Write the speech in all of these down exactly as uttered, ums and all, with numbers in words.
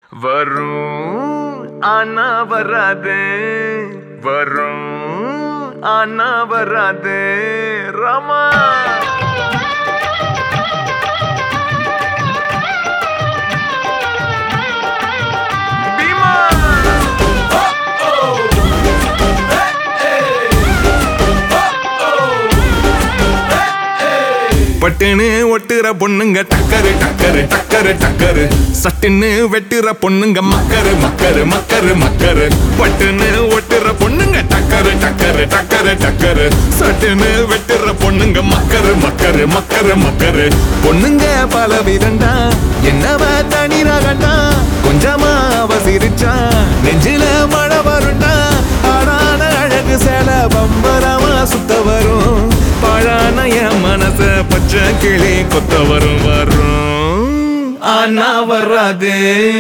வரும் ஆனா வராது, வரும் ஆனா வராது ராமா. பட்டுன்னு ஒட்டுற பொண்ணுங்க டக்கரு டக்கரு டக்கரு டக்கரு, சட்டுன்னு வெட்டுற பொண்ணுங்க மக்கரு மக்கரு மக்கரு மக்கரு. பட்டுன்னு ஒட்டுற பொண்ணுங்க டக்கரு டக்கரு டக்கரு டக்கரு, சட்டுன்னு வெட்டுற பொண்ணுங்க மக்கரு மக்கரு மக்கரு மக்கரு. பொண்ணுங்க பல விதண்டா, என்னவ தனி ரகண்டா, கொஞ்சமா அவ சிரிச்சா நெஞ்சில மழை வருண்டா. ஆடான அழகு சேல பம்பரமா சுத்த வரும், பழான என் மனச பச்சை கிளி கொத்த வரும். வரும் ஆனா வராது,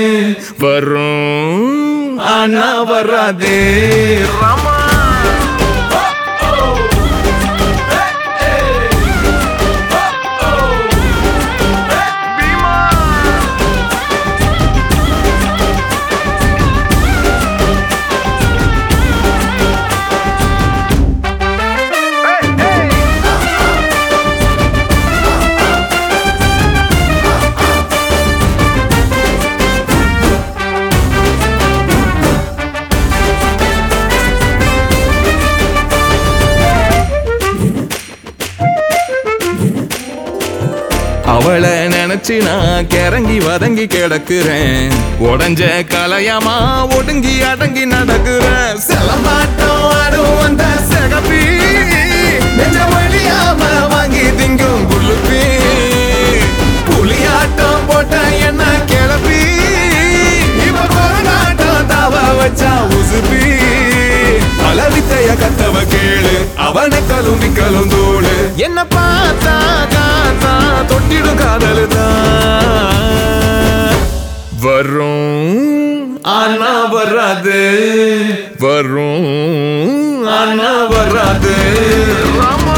வரும் ஆனா வராது ராமா. அவளை நினைச்சு நான் கிறங்கி வதங்கி கிடக்குறேன், உடஞ்ச கலையமா ஒடுங்கி அடங்கி நடக்குறேன். செலமாட்டம் ஆடும் வந்த சகப்பி, நெஞ்ச வழியாம வாங்கி திங்கும் குளுப்பி, புலியாட்டம் போட்ட என்ன கிளப்பி, இப்ப கொரநாட்டம் தாவ வச்சா உசுப்பி. பலவித்தைய கத்தவ கேளு, அவனை கலும் நிக்கலும் தோடு, என்ன பார்த்தா காத்தா தொட்டிடும் காதலுதான். வரும் ஆனா வராது, வரும் ஆனா வராது ராமா.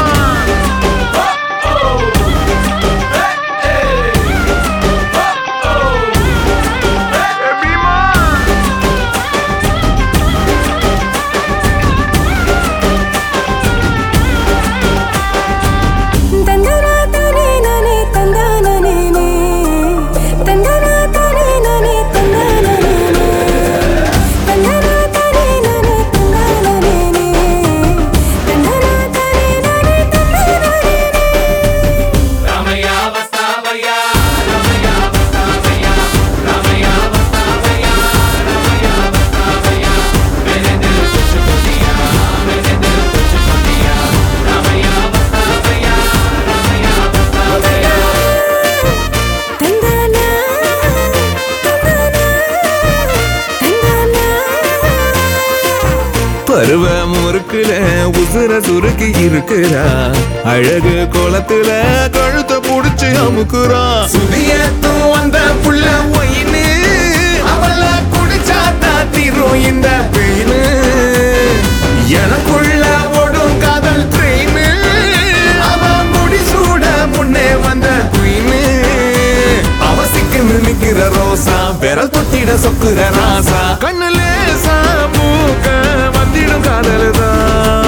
பருவ முறுக்குல உசுர சுருக்கி இருக்கிறா, அழகு கோலத்துல கழுத்த புடிச்சு அமுக்குறா. சுதியத்தும் வந்த புள்ள ஒயின்னு, அவள குடிச்சா தாத்திரும் இந்த பெயினு. எனக்குள்ள ஓடும் காதல் ட்ரெயினு, அவ முடிசூட முன்னே வந்த குயினு. அவசிக்குன்னு நிக்கிற ரோசா, விரல் தொட்டிட சொக்குற ராசா, கண்ணுல மூக்க வந்திடும் காதலுதான்.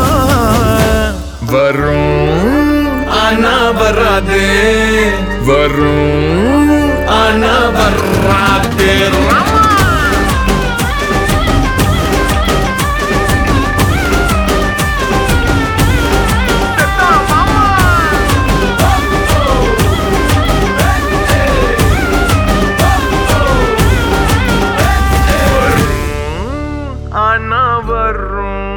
வரும் ஆனா வராது, வரும் ஆனா வராது ராமா. ஆனா வரும்